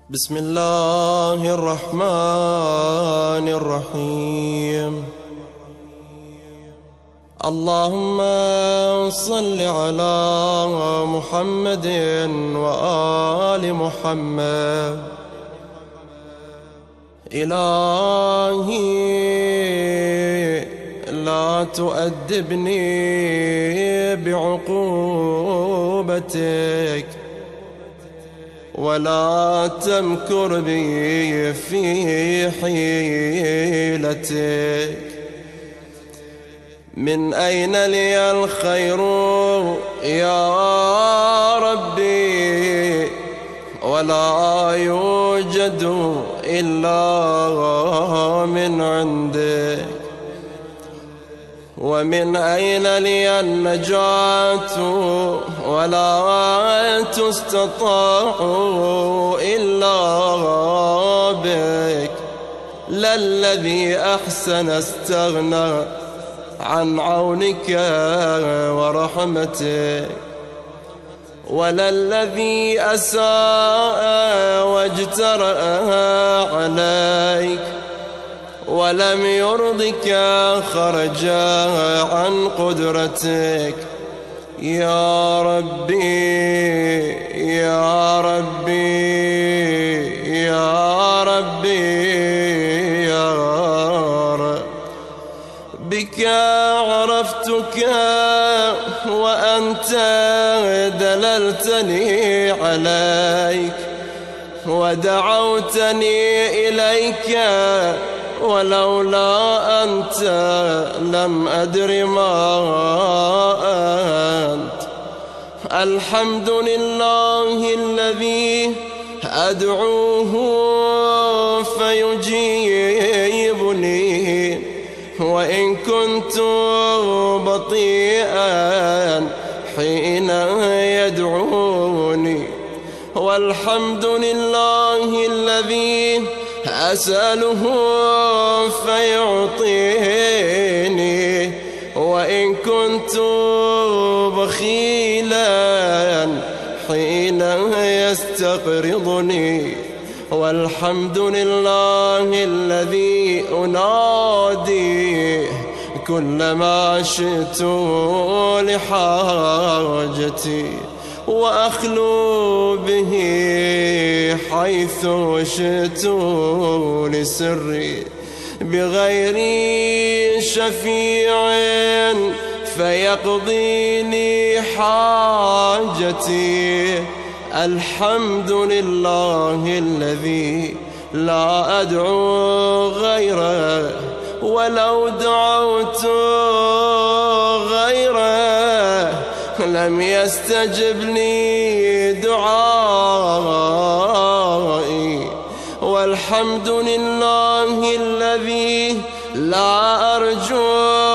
بسم الله الرحمن الرحيم. اللهم صل على محمد وآل محمد. إلهي لا تؤدبني بعقوبتك ولا تمكر بي في حيلتك. من أين لي الخير يا ربي ولا يوجد إلا من عندك. ومن أين لي النجاة ولا تستطاع إلا بك. لا الذي أحسن استغنى عن عونك ورحمتك، ولا الذي أساء واجترأ عليك ولم يرضك خرج عن قدرتك. يا ربي يا ربي يا ربي يا رب، بك عرفتك وأنت دللتني عليك، ودعوتني إليك ولولا أنت لم أدر ما أنت. الحمد لله الذي أدعوه فيجيبني وإن كنت بطيئا حين يدعوني. والحمد لله الذي أسأله فيعطيني وإن كنت بخيلا حين يستقرضني. والحمد لله الذي أنادي كلما شئت لحاجتي وأخلو به حيث شئت لسري، بغير شفيع فيقضي لي حاجتي. الحمد لله الذي لا أدعو غيره، ولو دعوت غيره لم يستجب لي دعائي. والحمد لله الذي لا أرجو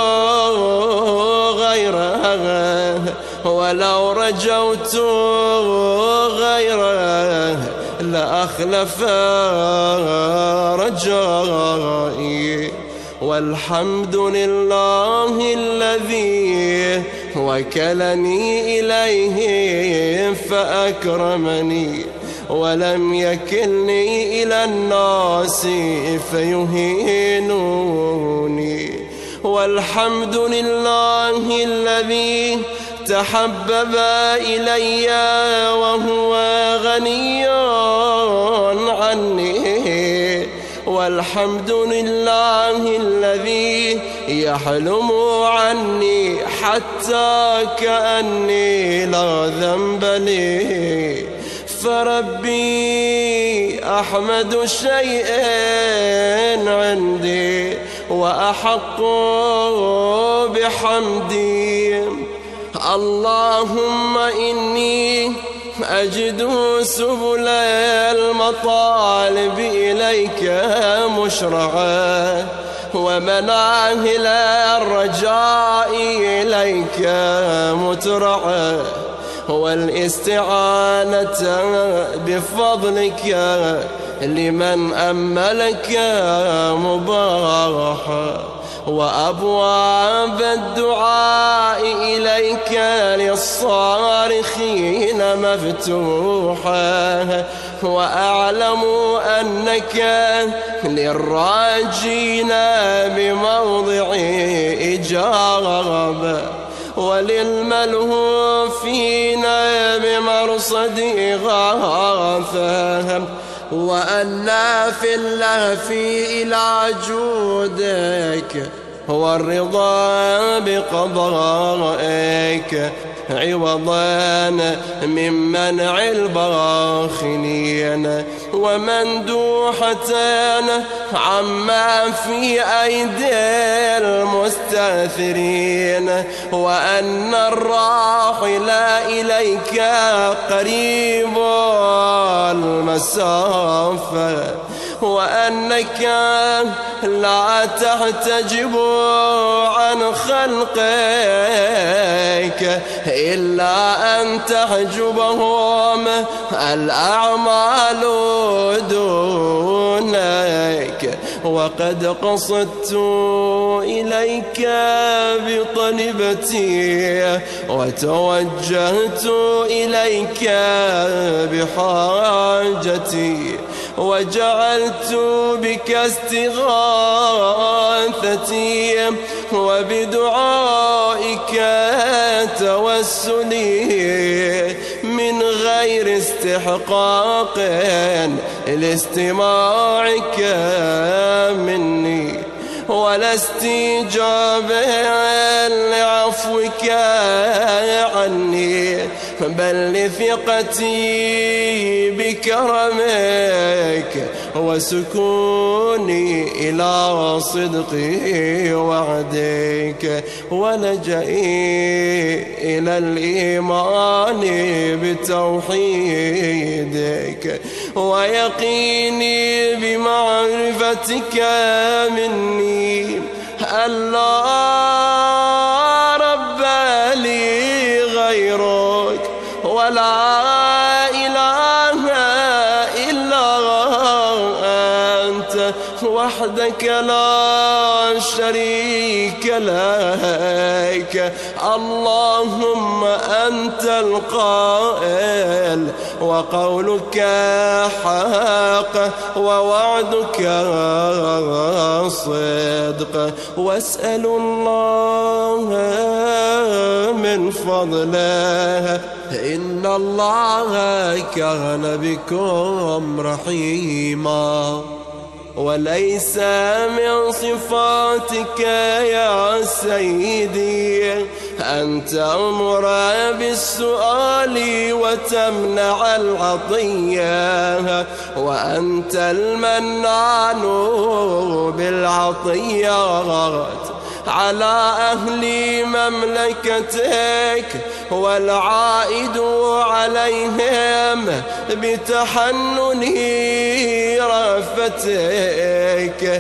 غيره، ولو رجوت غيره لأخلف رجائي. والحمد لله الذي وكلني إليه فأكرمني ولم يكلني إلى الناس فيهينوني. والحمد لله الذي تحبب إلي وهو غني عني. والحمد لله الذي يحلم عني حتى كأني لا ذنب لي. فربي أحمد شيء عندي وأحق بحمدي. اللهم إني أجد سبل المطالب إليك مشرعة، ومناهل الرجاء إليك مترعة، والاستعانة بفضلك لمن أملك مباحا، وأبواب الدعاء إليك للصارخين مفتوحة، وأعلم أنك للراجين بموضع إجابة وللملهوفين بمرصد إغاثة، وأن في اللهف إلى جودك هو الرضا بقضائك عوضا من منع الباخلين ومندوحة عما في أيدي المستأثرين، وأن الراحل إليك قريب المسافة، وأنك لا تحتجب عن خلقك إلا أن تحجبهم الأعمال دونك. وقد قصدت إليك بطلبتي وتوجهت إليك بحاجتي، وجعلت بك استغاثتي وبدعائك توسلي من غير استحقاق لاستماعك مني ولا استجابة لعفوك عني، بل لثقتي بكرمك وسكوني إلى صدق وعدك ولجئي إلى الإيمان بتوحيدك ويقيني بمعرفتك مني ألا رب لي غيرك ولا إله إلا أنت وحدك لا شريك لك. اللهم أنت القائل وقولك حق ووعدك صدق، واسأل الله من فضله إن الله كان بكم رحيما. وليس من صفاتك يا سيدي أن تأمر بالسؤال وتمنع العطية، وأنت المنان بالعطيات على أهل مملكتك والعائد عليهم بتحنن رأفتك.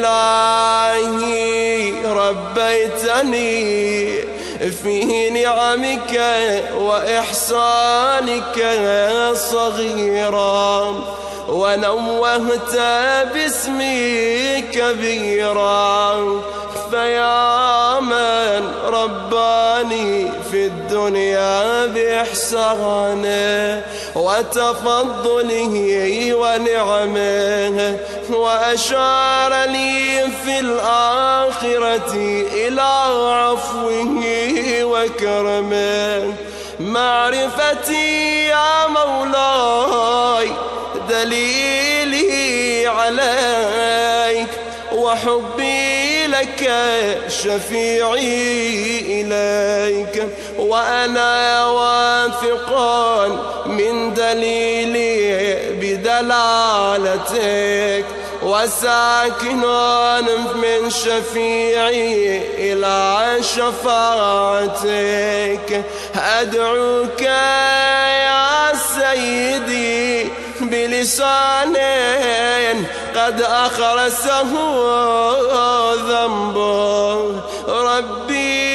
إلهي ربيتني في نعمك وإحسانك صغيرا ونوهت باسمي كبيرا، فيا من رباني في الدنيا بإحسانه وتفضله ونعمه، وأشار لي في الآخرة إلى عفوه وكرمه. معرفتي يا مولاي دليلي عليك، وحبي لك شفيعي إليك، وأنا واثق من دليلي بدلالتك، وساكن من شفيعي إلى شفاعتك. أدعوك يا سيدي بلسان قد أخرسه ذنبه، ربي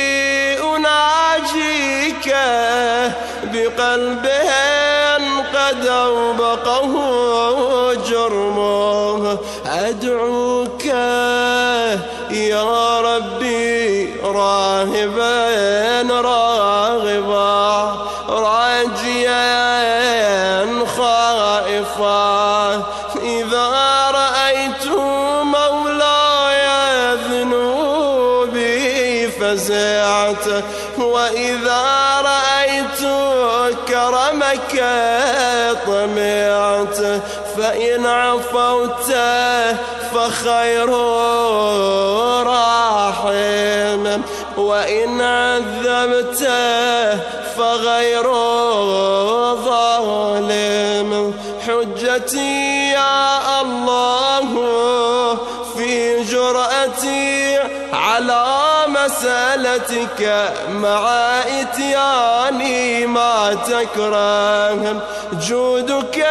أناجيك بقلب قد أوبقه جرمه. أدعوك يا ربي راهبا راغبا راجيا خائفا خائفا إذا رأيت مولاي ذنوبي فزعت، وإذا رأيت كرمك طمعت، فإن عفوت فخير راحم، وإن عذبت فغير ظالم. حجتي يا الله في جرأتي على مسألتك مع إتياني ما تكره، جودك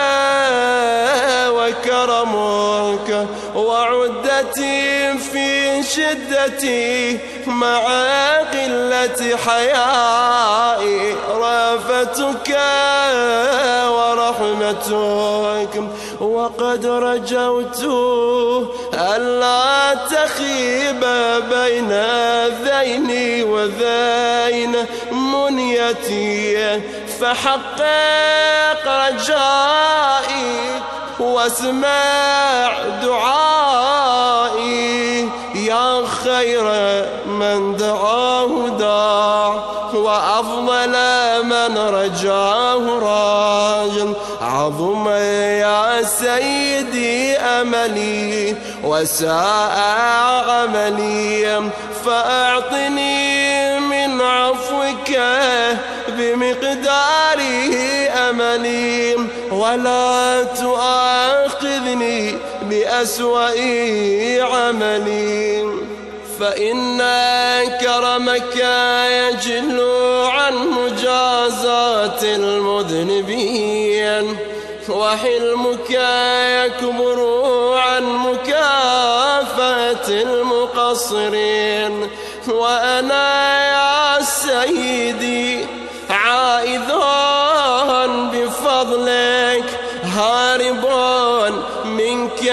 وكرمك وعدتي في شدتي مع قلة حيائي، رأفتك ورحمتك. وقد رجوت ألا تخيب بين ذيني وذين منيتي، فحقق رجائي واسمع دعائي، يا خير من دعاه داع وأفضل من رجاه راج. عظم يا سيدي أملي وساء عملي، فأعطني من عفوك بمقداره أملي، ولا تؤاخذني بأسوأ عملي. فإن كرمك يجل عن مجازات المذنبين، وحلمك يكبر عن مكافأة المقصرين. وأنا يا سيدي عائذ بفضلك هارب منك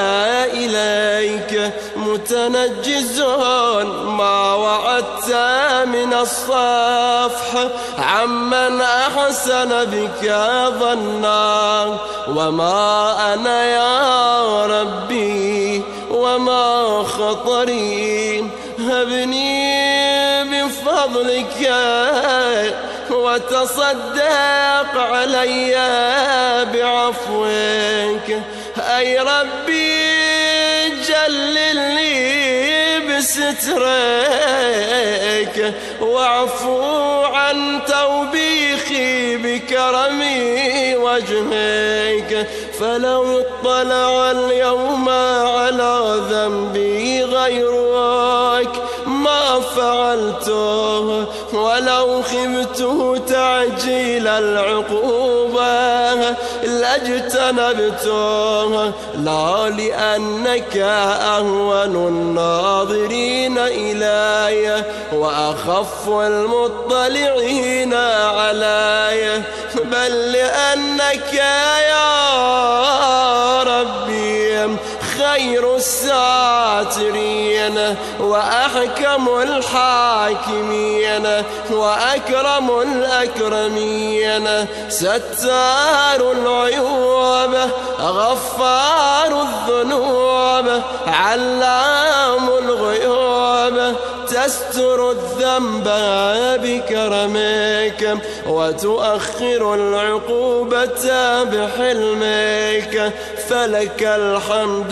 إليك، متنجز ما وعدت من الصفح عمن أحسن بك ظنا. وما أنا يا ربي وما خطري، هبني بفضلك وتصدق علي بعفوك. أي ربي جللني بسترك، واعفو عن توبيخي بكرمي وجهك. فلو اطلع اليوم على ذنبي غيرك ما فعلته، ولو خفته تعجيل العقوبة لاجتنبته، لا لأنك أهون الناظرين إلي وأخف المطلعين علي، بل لأنك يا ربي خير الساترين وأحكم الحاكمين وأكرم الأكرمين، ستار العيوب غفار الذنوب علام الغيوب، تستر الذنب بكرمك وتؤخر العقوبة بحلمك. فلك الحمد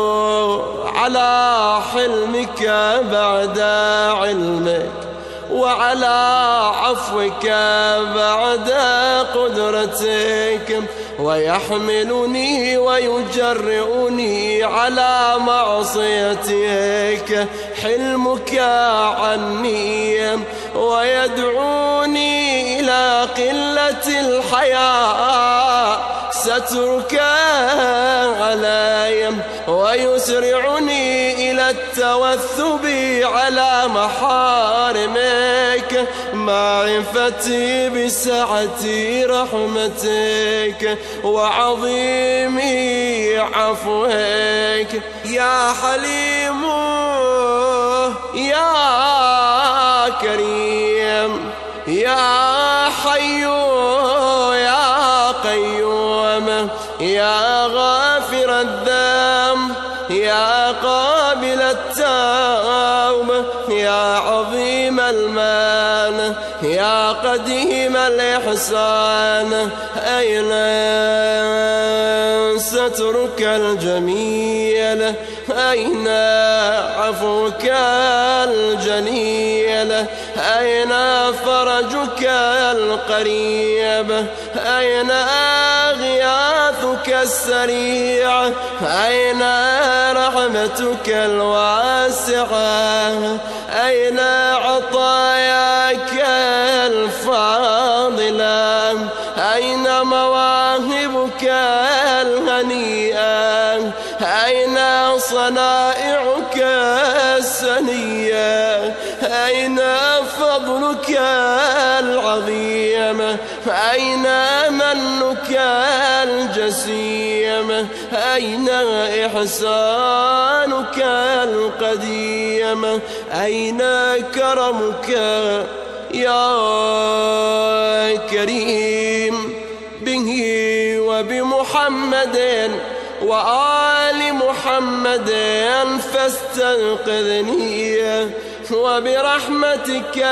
على حلمك بعد علمك، وعلى عفوك بعد قدرتك، ويحملني ويجرئني على معصيتك حلمك عني، ويدعوني إلى قلة الحياء سترك علي، ويسرعني إلى التوثب على محارمك، معرفتي بسعة رحمتك وعظيم عفوك. يا حليم يا كريم يا حي يا قيوم، يا غافر الذنب يا قابل التوبة يا عظيم المال يا قديم الإحسان أين سترك الجميل أين عفوك الجليل أين فرجك القريب أين غياثك السريع أين رحمتك الواسعة أين عطاياك الفاضلة أين مواهبك الهنيئة أين صنائعك السنية أين فضلك العظيم أين منك الجسيم أين إحسانك القديم أين كرمك يا كريم به وبمحمد وآل محمد فاستنقذني وبرحمتك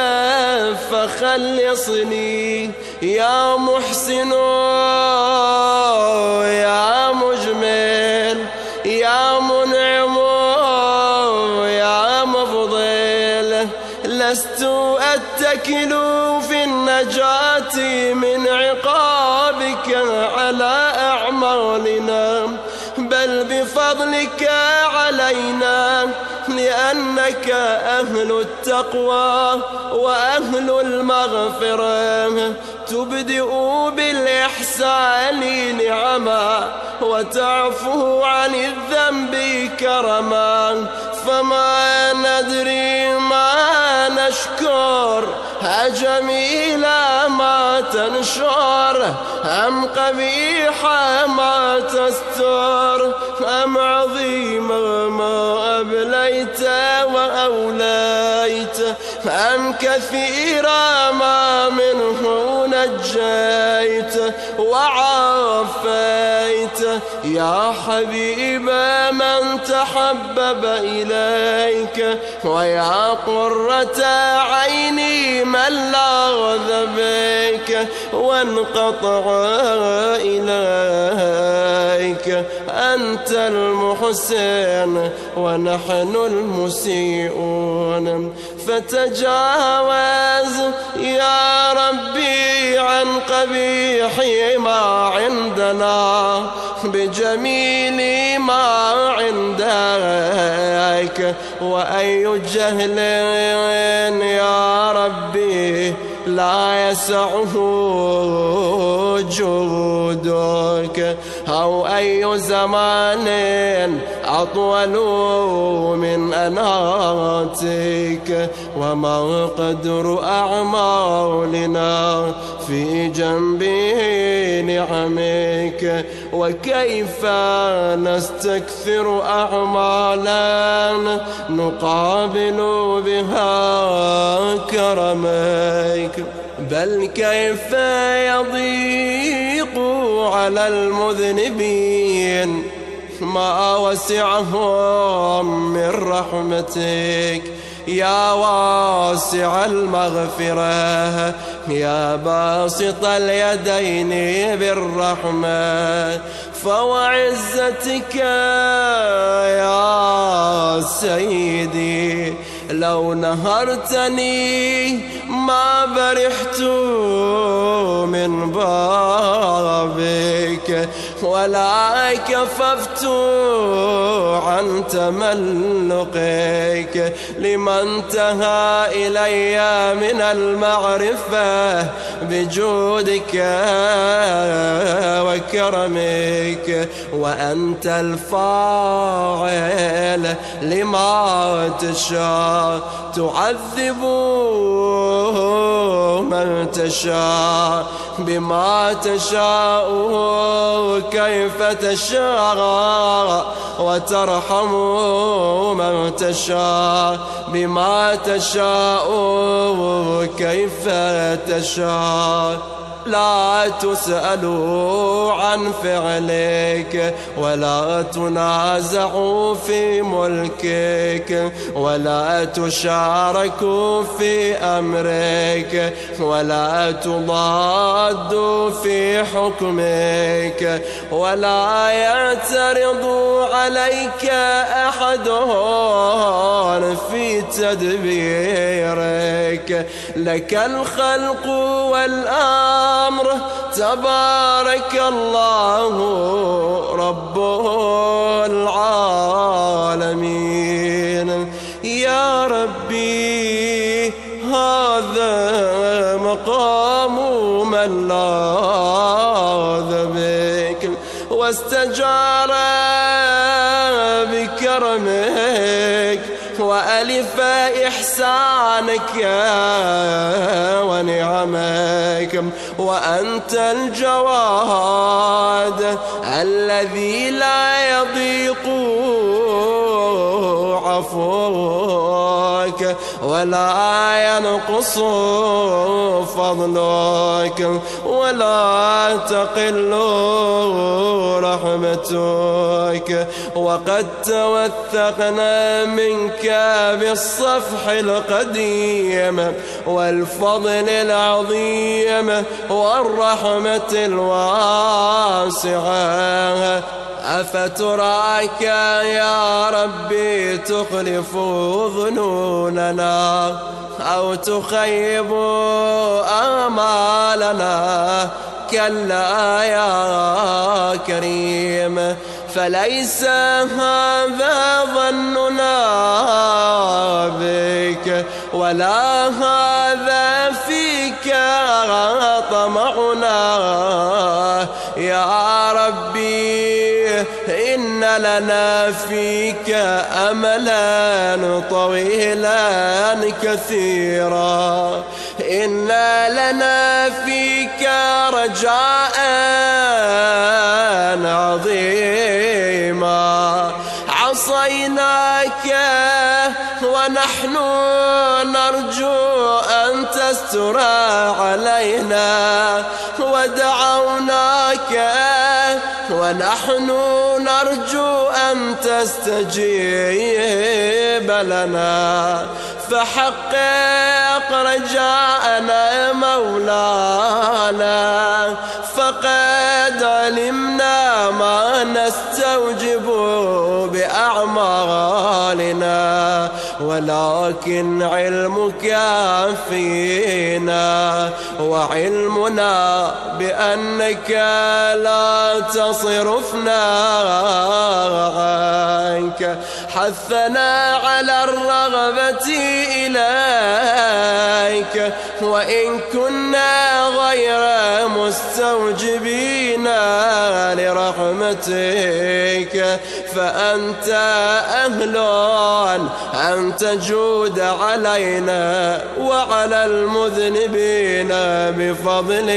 فخلصني يا محسن يا مجمل يا منعم يا مفضل لست أتكل في النجاة من عقابك على أعمالنا بل بفضلك علينا لأنك أهل التقوى وأهل المغفرة تبدئ بالإحسان نعما وتعفو عن الذنب كرما فما ندري ما نشكر أجميل ما تنشر أم قبيح ما تستر أم عظيم ما أبليت وأوليت أم كثير ما منه نجيت وعافيت يا حبيب من تحبب إليك ويا قرة عيني من لاذ بك وانقطع إليك أنت المحسن ونحن المسيئون فتجاوز يا ربي عن قبيح ما عندنا بجميل ما عندك وأي جهل يا ربي لا يسعه جودك أو أي زمان أطول من أناتك وما قدر أعمالنا في جنب نعمك وكيف نستكثر أعمالا نقابل بها كرمك بل كيف يضيق على المذنبين ما وسعهم من رحمتك يا واسع المغفرة يا باسط اليدين بالرحمة فوعزتك يا سيدي لو نهرتني ما برحت من بابك ولا كففت عن تملقك لما انتهى إلي من المعرفة بجودك وكرمك وأنت الفاعل لما تشاء تعذب من تشاء بما تشاء كيف تشاء وترحم من تشاء بما تشاء كيف تشاء لا تسألوا عن فعلك ولا تنازعوا في ملكك ولا تشاركوا في أمرك ولا تضادوا في حكمك ولا يعترض عليك أحد في تدبيرك. لك الخلق والأمر تبارك الله رب العالمين. يا ربي هذا مقام من لاذ بك واستجار بكرمك وألف إحسانك ونعمك، وأنت الجواد الذي لا يضيق عفوك ولا ينقص فضلك ولا تقل رحمتك. وقد توثقنا منك بالصفح القديم والفضل العظيم والرحمة الواسعة. أفتراك يا ربي تخلف ظنوننا أو تخيب آمالنا؟ كلا يا كريم، فليس هذا ظننا بك ولا هذا فيك طمعنا. يا ربي إن لنا فيك أملا طويلا كثيرا، إن لنا فيك رجاء عظيما. عصيناك ونحن نرجو أن تستر علينا، ودعوناك ونحن نرجو أن تستجيب لنا. فحقق رجاءنا مولانا، فقد علمنا ما نستوجب بأعمالنا، ولكن علمك فينا وعلمنا بأنك لا تصرفنا عنك حثنا على الرغبة إليك، وإن كنا غير مستوجبين لرحمتك فأنت أهل أن تجود علينا وعلى المذنبين بفضل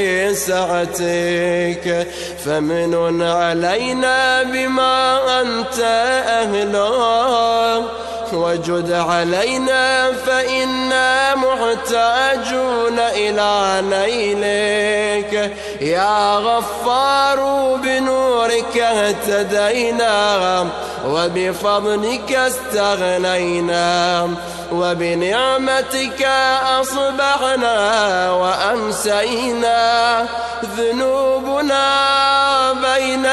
سعتك. فمن علينا بما أنت أهله، وجد علينا فإنا محتاجون إلى نيلك. يا غفار بنورك اهتدينا، وبفضلك استغنينا، وبنعمتك أصبحنا وأمسينا. ذنوبنا بين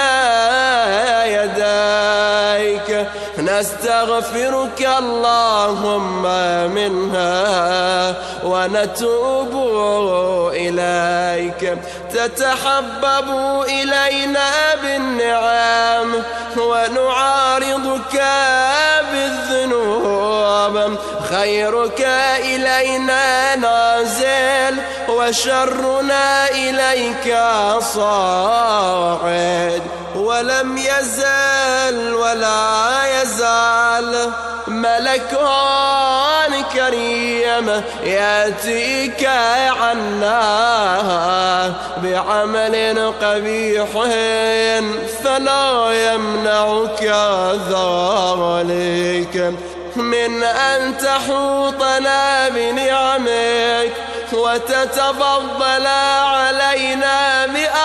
يديك نستغفرك اللهم منها ونتوب إليك. تتحبب إلينا بالنعم ونعارضك بالذنوب. خيرك إلينا نازل وشرنا إليك صاعد. ولم يزل ولا يزال ملك كريم يأتيك عنا بعمل قبيح فلا يمنعك ذلك من أن تحوطنا بنعمك وتتفضل علينا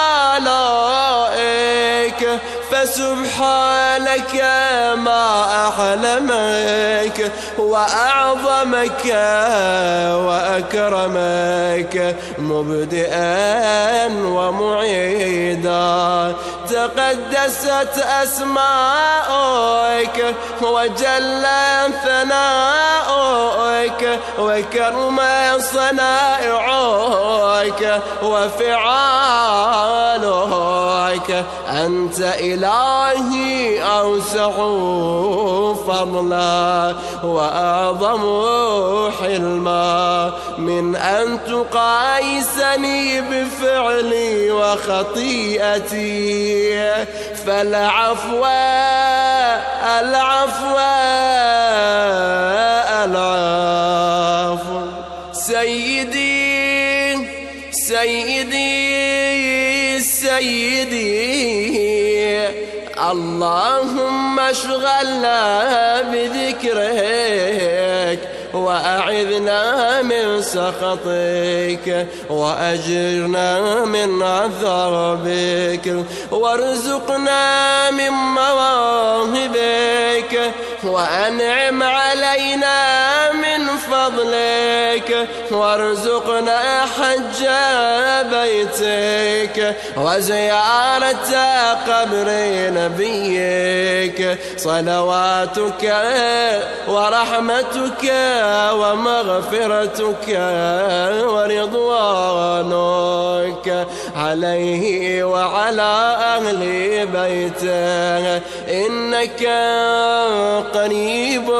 بآلائك، فسبحانك ما أحلمك وأعظمك وأكرمك مبدئا ومعيدا. تقدست أسماؤك وجل ثناؤك وكرم صنائعك وفعالك. أنت إلهي أوسع فضلا وأعظم حلما من أن تقايسني بفعلي وخطيئتي. فالعفو العفو العفو. سيدي سيدي سيدي، اللهم اشغلنا بذكرك وأعذنا من سخطك وأجرنا من عذابك، وارزقنا من مواهبك وأنعم علينا من فضلك، وارزقنا حج بيتك وزيارة قبر نبيك. صلواتك ورحمتك ومغفرتك ورضوانك عليه وعلى أهل بيته، إنك قريب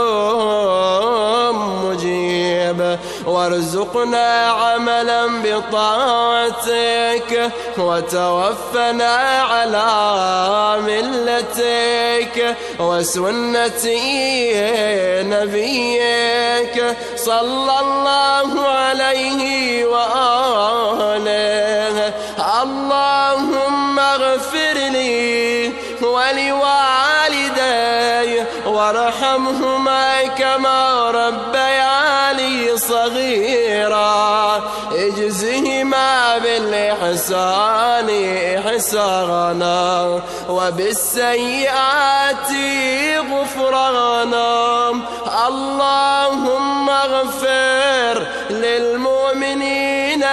مجيب. وارزقنا عملا بطاعتك وتوفنا على ملتك وسنة نبيك صلى الله عليه وآله. اللهم اغفر لي ولوالدي وارحمهما كما ربياني صغيرا. اجزهما بالإحسان إحسانا وبالسيئات غفرانا. اللهم اغفر للمؤمنين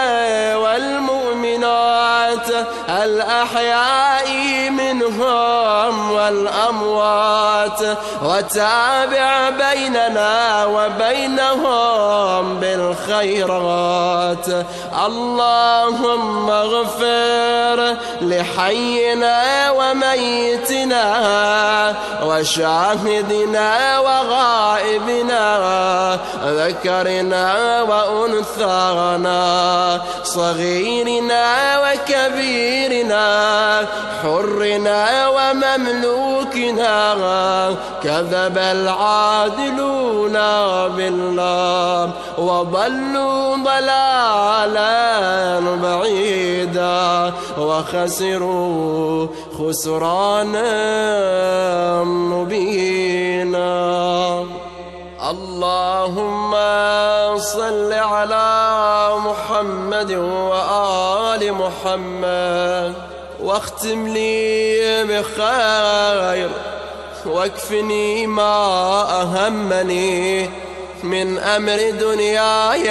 والمؤمنات الأحياء منهم والأموات، وتابع بيننا وبينهم بالخيرات. اللهم اغفر لحينا وميتنا وشاهدنا وغائبنا ذكرنا وأنثانا صغيرنا وكبيرنا حرنا ومملوكنا. كذب العادلون بالله وضلوا ضلالا بعيدا وخسروا خسرانا مبينا. اللهم صل على محمد وآل محمد، واختم لي بخير واكفني ما أهمني من أمر دنياي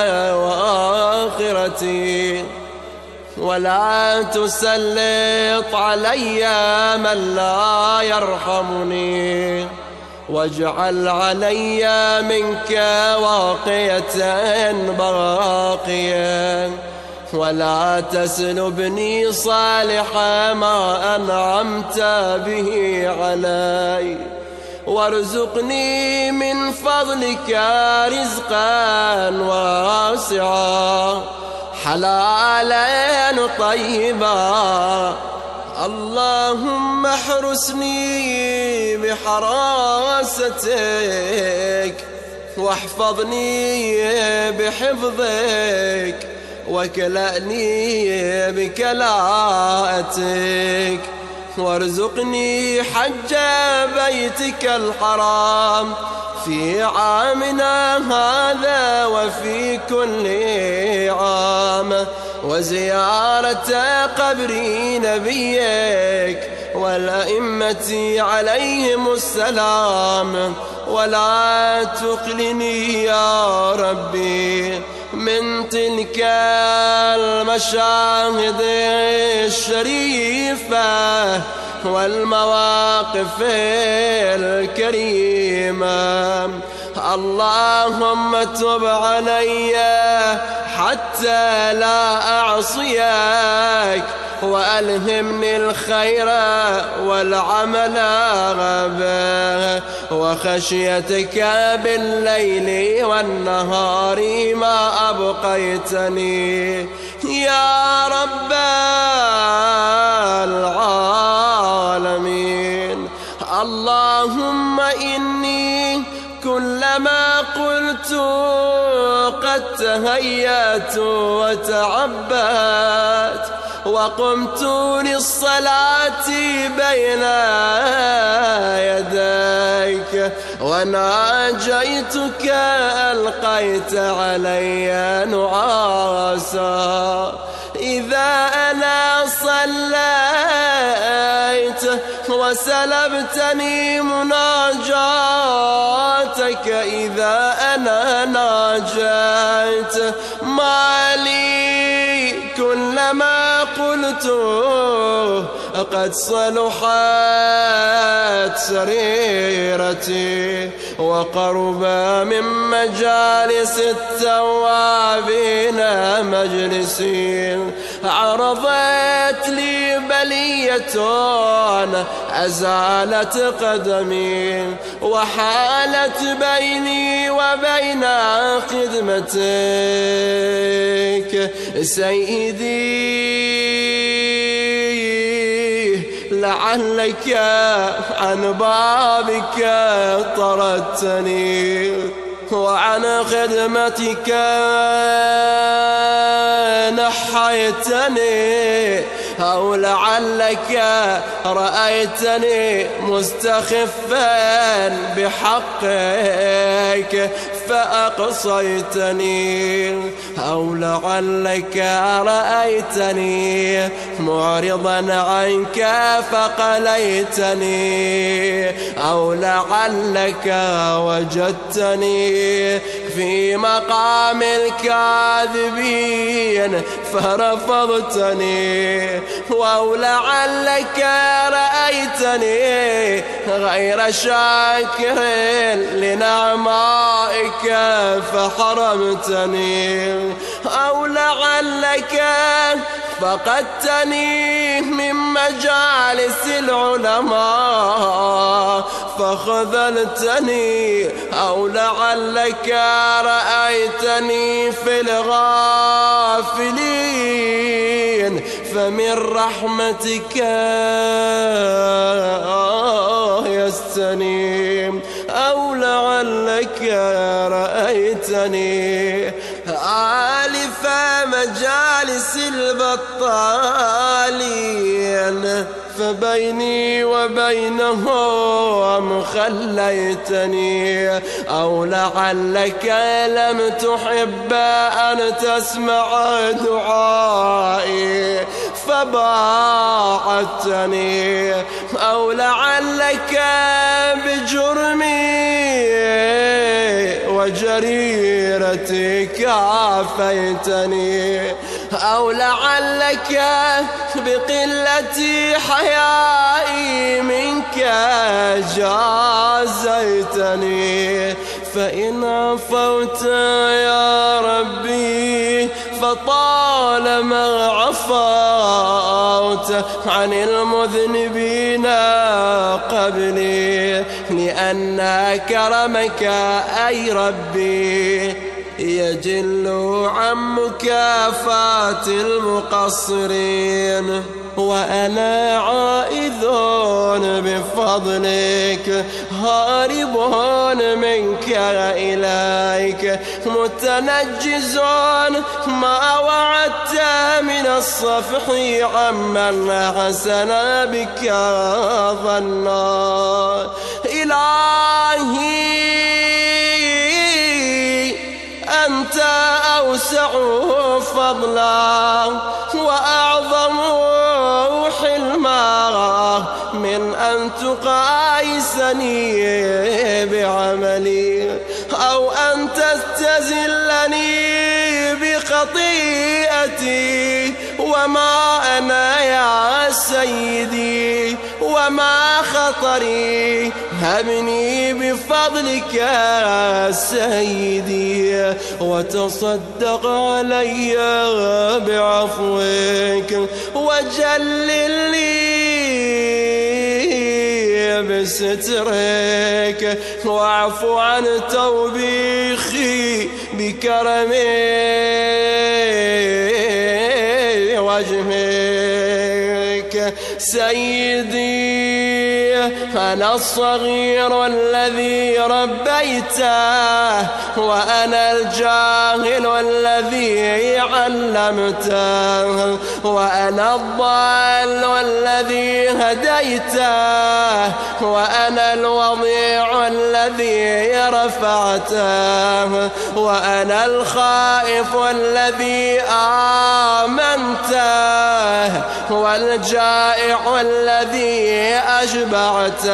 وآخرتي، ولا تسلط علي من لا يرحمني، واجعل علي منك واقية باقية، ولا تسلبني صالح ما أنعمت به علي، وارزقني من فضلك رزقا واسعا حلالا طيبا. اللهم احرسني بحراستك، واحفظني بحفظك، وكلأني في عامنا هذا وفي كل عام، وزيارة قبر نبيك والأئمة عليهم السلام. ولا تقلني يا ربي من تلك المشاهد الشريفة والمواقف الكريمة. اللهم تب علي حتى لا أعصيك، وألهمني الخير والعمل به، وخشيتك بالليل والنهار ما أبقيتني يا رب العالمين. اللهم إني كلما قلت قد تهيأت وتعبأت، وقمت للصلاة بين يديك وناجيتك ألقيت علي نعاسا. إذا أنا صليت وسلبتني مناجاتك، إذا أنا ناجيت مالي كلما قلت قد صلحت سريرتي، وقرب من مجالس التوابين مجلسي. عرضت لي بلية أزالت قدمي، وحالت بيني وبين خدمتك سيدي. لعلك عن بابك طردتني، وعن خدمتك نحيتني، أو لعلك رأيتني مستخفا بحقك فأقصيتني، أو لعلك رأيتني معرضا عنك فقليتني، أو لعلك وجدتني في مقام الكاذبين فرفضتني، أو لعلك رأيتني غير شاكر لنعمائك فحرمتني، أو لعلك فقدتني من مجالس العلماء فخذلتني، أو لعلك رأيتني في الغافلين فمن رحمتك يستنيم، أو لعلك رأيتني آلف مجالس البطالين فبيني وبينهم خليتني، أو لعلك لم تحب أن تسمع دعائي فباعدتني، أو لعلك بجرمي وجريرتي كافيتني، أو لعلك بقلة حيائي منك جازيتني. فإن عفوت يا ربي فطالما عفوت عن المذنبين قبلي، لأن كرمك أي ربي يجل عن مكافاة المقصرين. وأنا عائذ بفضلك هارب منك إليك، متنجز ما وعدت من الصفح عمن حسن بك ظنا. إلهي أوسع فضلا وأعظم حلما من أن تقايسني بعملي أو أن تستزلني بخطيئتي. وما أنا يا سيدي وما خطري، هبني بفضلك يا سيدي وتصدق علي بعفوك وجلل لي بسترك واعف عن توبيخي بكرم وجهك. سيدي أنا الصغير الذي ربيته وأنا الجاهل الذي علمته وأنا الضال الذي هديته وأنا الوضيع الذي رفعته وأنا الخائف الذي آمنته والجائع الذي أشبعته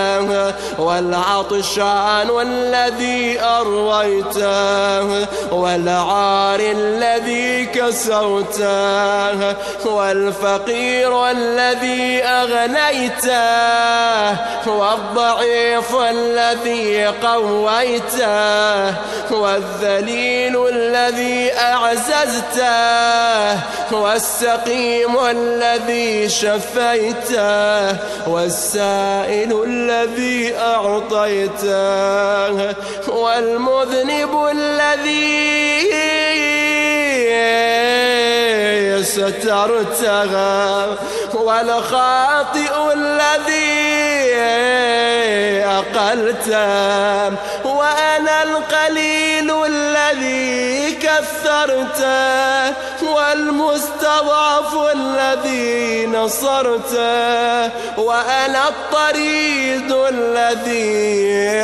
والعطشان الذي أرويته والعار الذي كسوته والفقير الذي أغنيته والضعيف الذي قويته والذليل الذي أعززته والسقيم الذي شفيته والسائل الذي أعطيته والمذنب الذي سترته والخاطئ الذي أقلته وأنا القليل الذي كثرته والمستضعف الذي نصرته وأنا الطريد الذي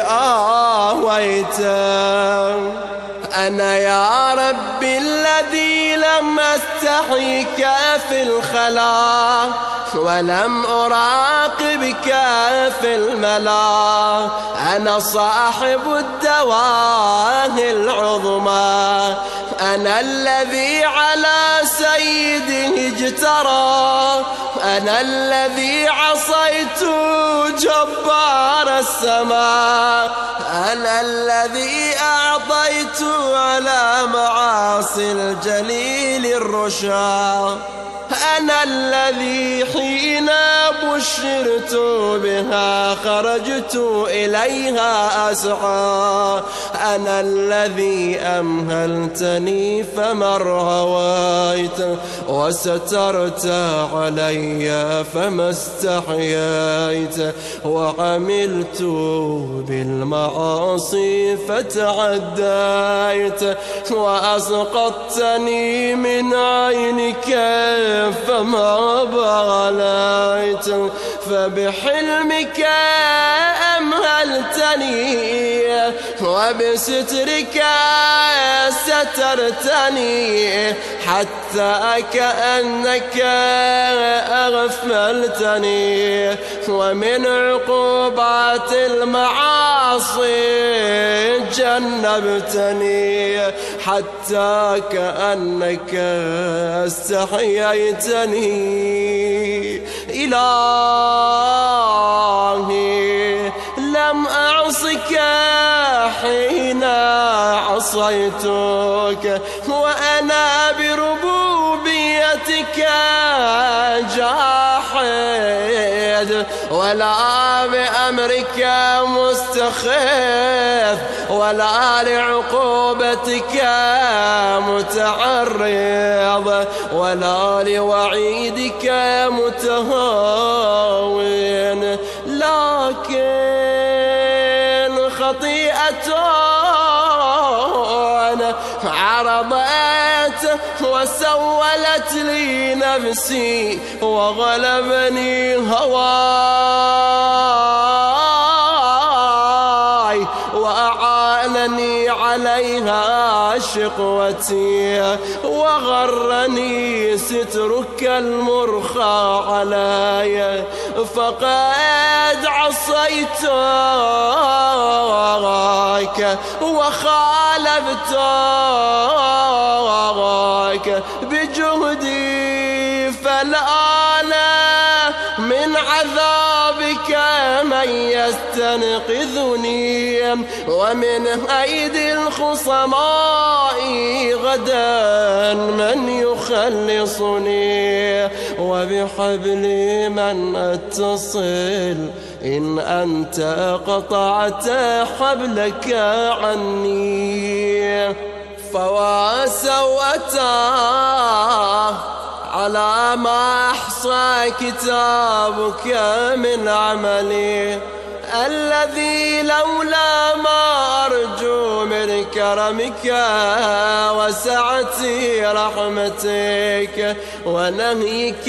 آويته. أنا يا ربي الذي لم أستحيك في الخلا ولم أراقبك في الملا. أنا صاحب الدواه العظمى، أنا الذي على سيده اجترى، أنا الذي عصيت جبار السماء، أنا الذي أعطيت على معاصي الجليل الرشا، أنا الذي حين بشرت بها خرجت إليها أسعى، أنا الذي أمهلتني فما رويت وسترت علي فما استحييت، وعملت بالمعاصي فتعديت، وأسقطتني من عينك فما باليت، فبحلمك أمهلتني وبسترك سترتني حتى كأنك أغفلتني، ومن عقوبات المعاصي جنبتني حتى كأنك استحييتني. إلهي لم أعصك حين عصيتك، وأنا بربوبيتك جاحد، ولا بأمرك مستخف، ولا لعقوبتك متعرض، ولا لوعيدك متهاون، لكن خطيئة عرضت وسولت لي نفسي وغلبني هواي، وأعانني عليها شقوتي وغرني سترك المرخى علي، فقد عصيتك وخالفتك بجهدي، فالآن من عذابك من يستنقذني، ومن أيدي الخصماء غدا من يخلصني، وبحبل من أتصل إن أنت قطعت حبلك عني. فواسوأته على ما أحصى كتابك من عملي، الذي لولا ما أرجو من كرمك وسعة رحمتك ونهيك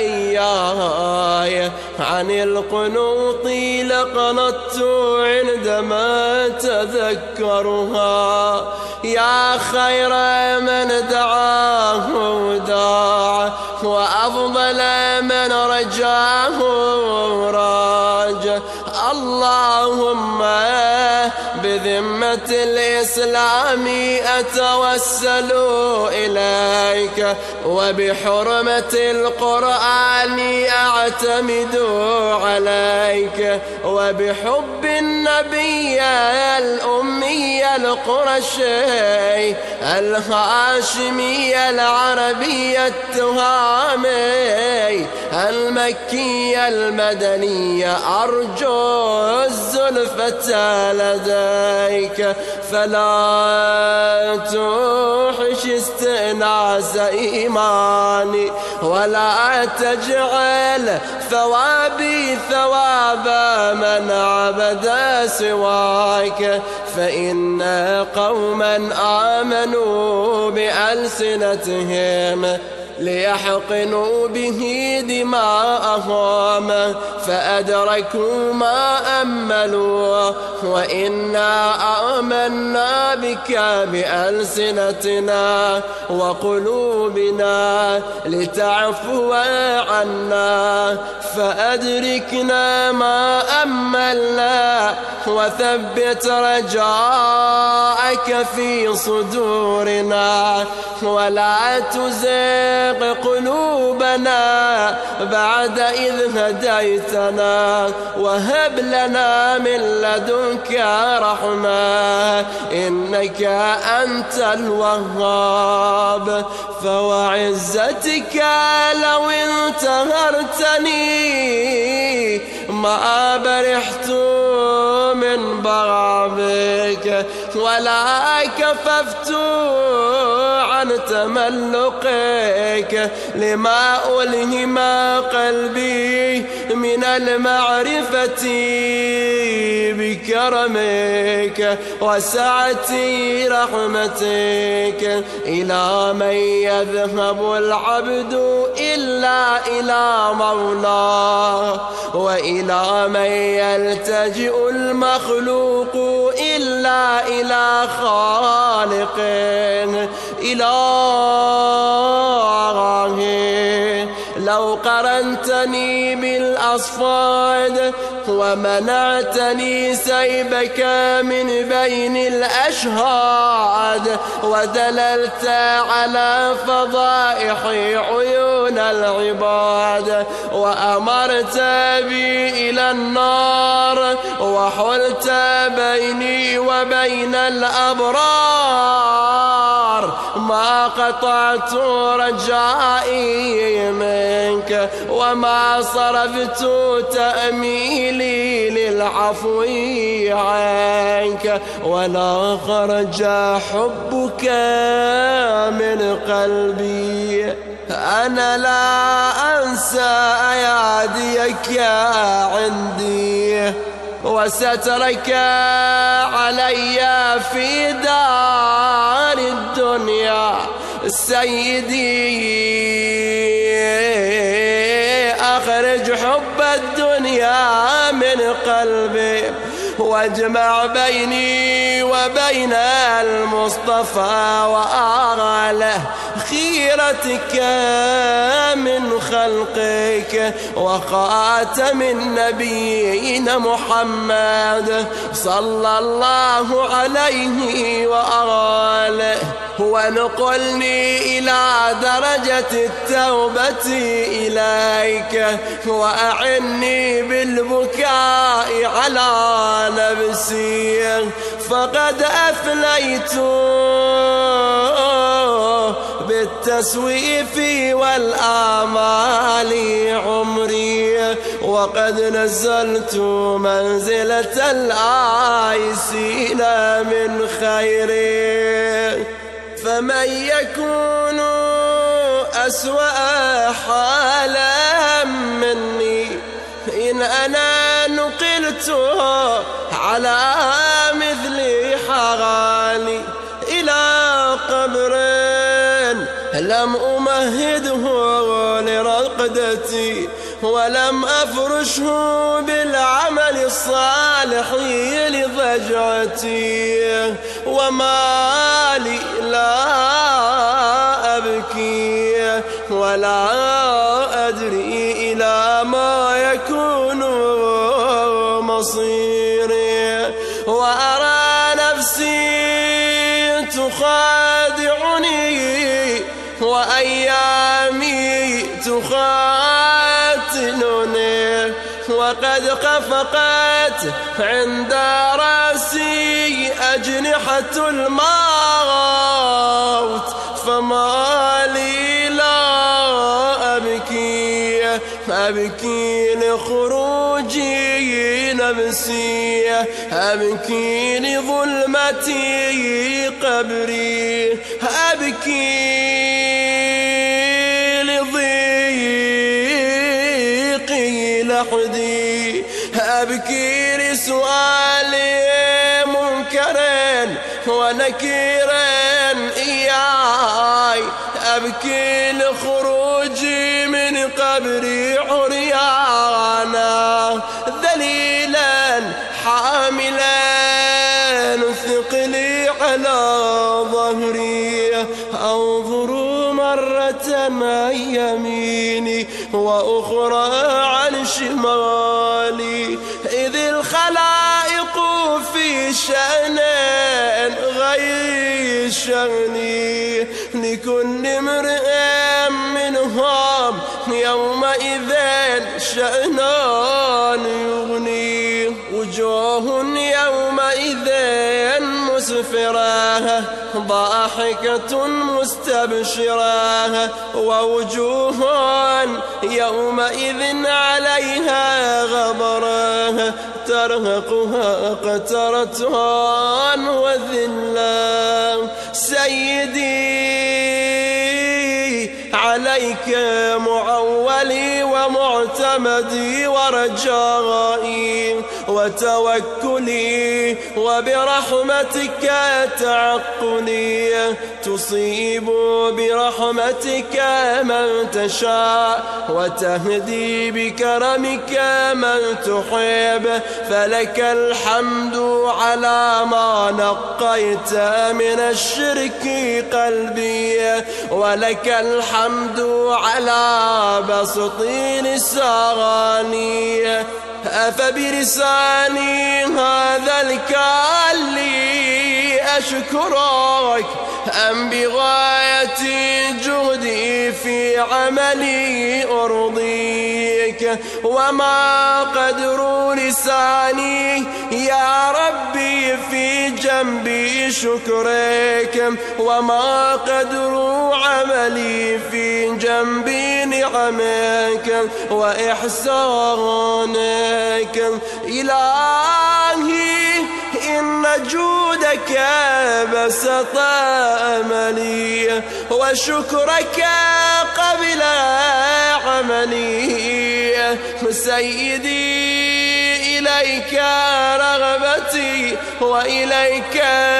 إياي عن القنوط لقنطت عندما تذكرها. يا خير من دعاه داع، وأفضل من رجاه راج. اللهم بذمة الإسلام أتوسل إليك، وبحرمة القرآن أعتمد عليك، وبحب النبي الأمي القرشي الهاشمي العربي التهامي المكي المدني أرجو الزلفة لديك، فلا توحش استئناس إيماني، ولا تجعل ثوابي ثواب من عبد سواك، فإن قوما آمنوا بألسنتهم ليحقنوا به دماءهم، فأدركوا ما أملوا، وإنا آمنا بك بألسنتنا وقلوبنا لتعفو عنا، فأدركنا ما أملنا، وثبت رجاءك في صدورنا، ولا تزغ قلوبنا بعد إذ هديتنا، وهب لنا من لدنك رحمة إنك أنت الوهاب. فوعزتك لو انتهرتني ما برحت من بغضك، ولا كففت عن تملقك، لما ألهم قلبي من المعرفة بكرمك وسعة رحمتك. إلى من يذهب العبد إلا إلى مولاه، وإلى من يلتجئ المخلوق إلا إلى خالقه. إلهي لو قرنتني بالأصفاد ومنعتني سيبك من بين الأشهاد، ودللت على فضائح عيون العباد، وأمرت بي إلى النار، وحلت بيني وبين الأبرار، ما قطعت رجائي منك، وما صرفت تأميلي للعفو عنك، ولا خرج حبك من قلبي. أنا لا أنسى أياديك عندي، وسترك علي في دار الدنيا. سيدي أخرج حب الدنيا من قلبي، واجمع بيني وبين المصطفى وآله خيرتك من خلقك وخاتم النبيين محمد صلى الله عليه وآله، ونقلني إلى درجة التوبة إليك، وأعني بالبكاء على نفسي، فقد أفنيت بالتسويف والآمال عمري، وقد نزلت منزلة الآيسين من خيري. فمن يكون أسوأ حالا مني إن أنا نقلت على مثل حالي إلى قبر لم أمهده لرقدتي، ولم أفرشه بالعمل الصالح لضجعتي، وما لي لا أبكي ولا أدري إلى ما يكون مصيري، وأرى نفسي تخادعني وأيامي تخاتلني، وقد خفقت عند رأسي أجنحة الموت، فما لي لا أبكي، أبكي لخروجي نفسي، أبكي لظلمتي قبري، أبكي لضيقي لحدي، أبكي لسؤال منكر ونكير إياي، أبكي لخروجي من قبري عريانا ذليلا حاملا ثقلي على ظهري، أنظر مرة عن يميني وأخرى عن شمالي، إذ الخلائق في شأن غير شأني، لكل امرئ منهم يومئذ شأنان يغني، وجوه يومئذ مسفرة ضاحكة مستبشرة، ووجوه يومئذ عليها غبرة ترهقها قترة وذلة. سيدي عليك معولي ومعتمدي ورجائي وتوكلي، وبرحمتك تعقلي، تصيب برحمتك من تشاء وتهدي بكرمك من تحب، فلك الحمد على ما نقيت من الشرك قلبي، ولك الحمد على بسط لساني، أفبلساني هذا الكالي أشكرك أم بغاية جهدي في عملي أرضيك؟ وما قدر لساني يا ربي في جنبي شكرك، وما قدر عملي في جنبي نعمك وإحسانك. إلهي إن جودك بسط أملي، وشكرك قبل عملي. سيدي إليك رغبتي وإليك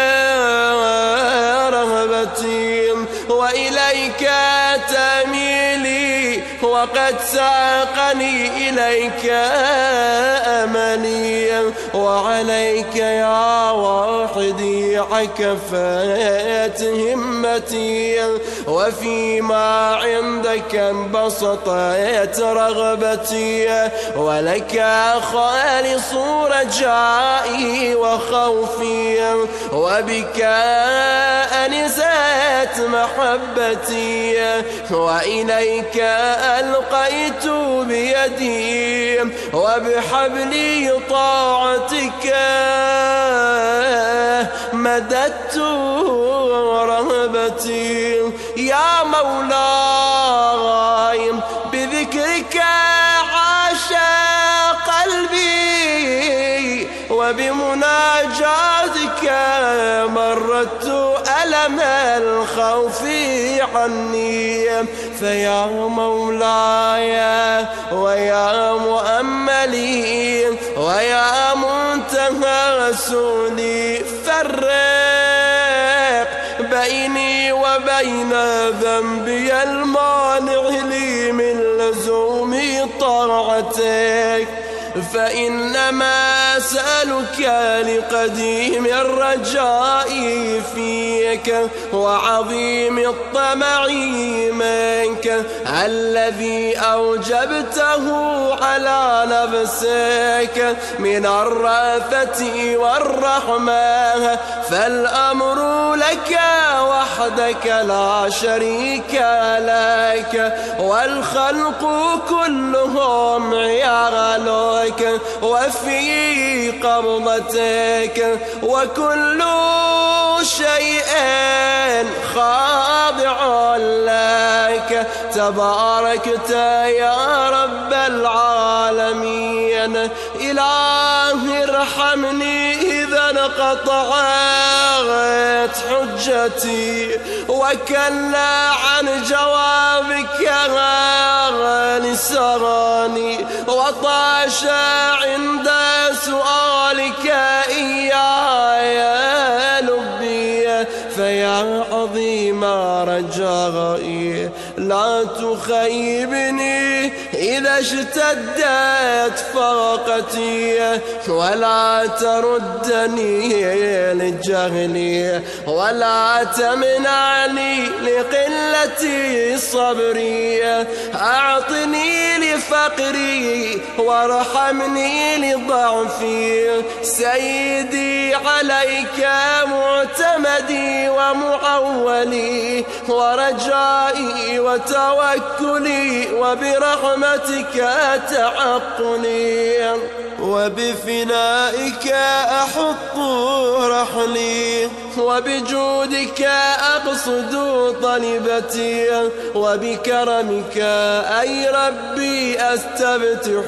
رهبتي وإليك تميلي، وقد ساقني إليك أملي، وعليك يا واحدي عكفت همتي، وفيما عندك انبسطت رغبتي، ولك خالص رجائي وخوفي، وبك أنست محبتي، وإليك ألقيت بيدي، وبحبل طاعتك مددت رهبتي. يا مولاي بذكرك عاش قلبي، وبمناجاتك مرت ألم الخوف عني. فيا مولاي ويا مؤملي ويا منتهى سؤلي، فرق بيني وبين ذنبي المانع لي من لزوم طاعتك، فإنما أسألك لقديم الرجاء فيك وعظيم الطمع منك الذي أوجبته على نفسك من الرأفة والرحمة، فالأمر لك وحدك لا شريك لك، والخلق كلهم عيالك وفي قبضتك، وكل شيء خاضع لك. تباركت يا رب العالمين. إلهي ارحمني إذا انقطعت حجتي وكلا عن جوابك لساني، وطاش عند سؤالك إياي لبي. فيا عظيم رجائي لا تخيبني إذا اشتدت فاقتي، ولا تردني لجهلي، ولا تمنعني لقلة صبري. أعطني لفقري وارحمني لضعفي، سيدي عليك معتمدي ومعولي ورجائي وتوكلي، وبرحمتك تعقني، وبفنائك أحط رحلي، وبجودك أقصد طلبتي، وبكرمك أي ربي أستفتح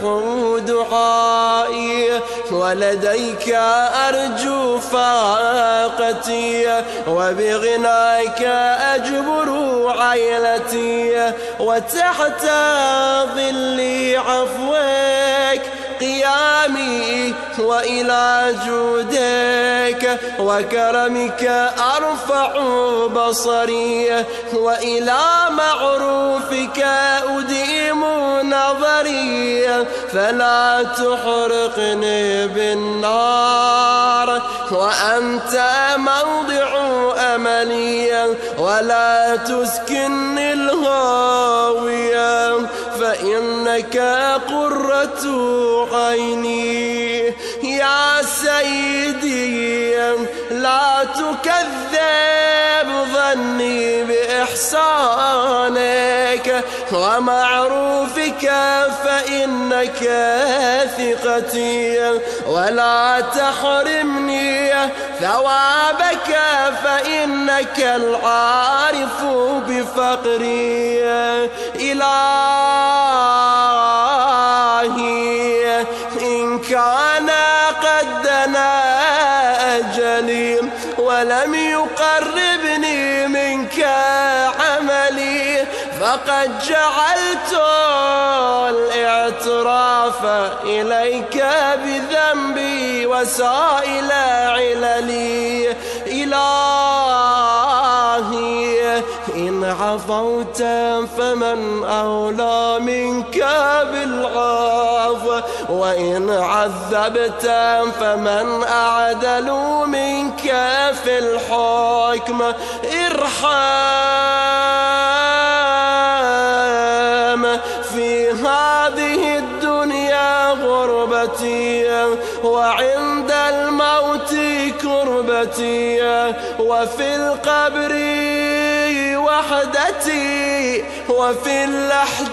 دعائي، ولديك أرجو فاقتي، وبغناك أجبر عيلتي، وتحت ظل عفوك قيامي، وإلى جودك وكرمك أرفع بصري، وإلى معروفك أديم نظري، فلا تحرقني بالنار وأنت موضع أملي، ولا تسكنني الهاوية فإنك قرة عيني. يا سيدي لا تكذب ظني بإحسانك ومعروفك فإنك ثقتي، ولا تحرمني ثوابك فإنك العارف بفقري. إلهي إن كان قد دنا أجلي ولم يقربني منك عملي، فقد جعلت الاعتراف إليك بذنبي وسائل عللي. إلهي إن عفوت فمن أولى منك بالعفو، وإن عذبت فمن أعدل منك في الحكم. ارحم في هذه الدنيا غربتي، وعند الموت كربتي، وفي القبر وحدتي، وفي اللحد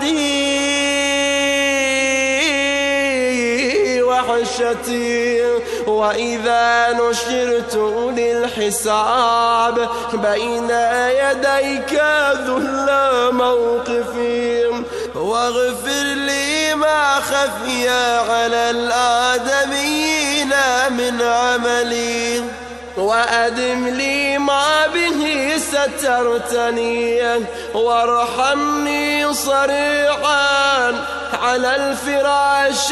وحشتي. وإذا نشرت للحساب بين يديك ذل موقفي، واغفر لي ما خفي على الآدمين من عملي، وأدم لي ما به سترتني، وارحمني صريعا على الفراش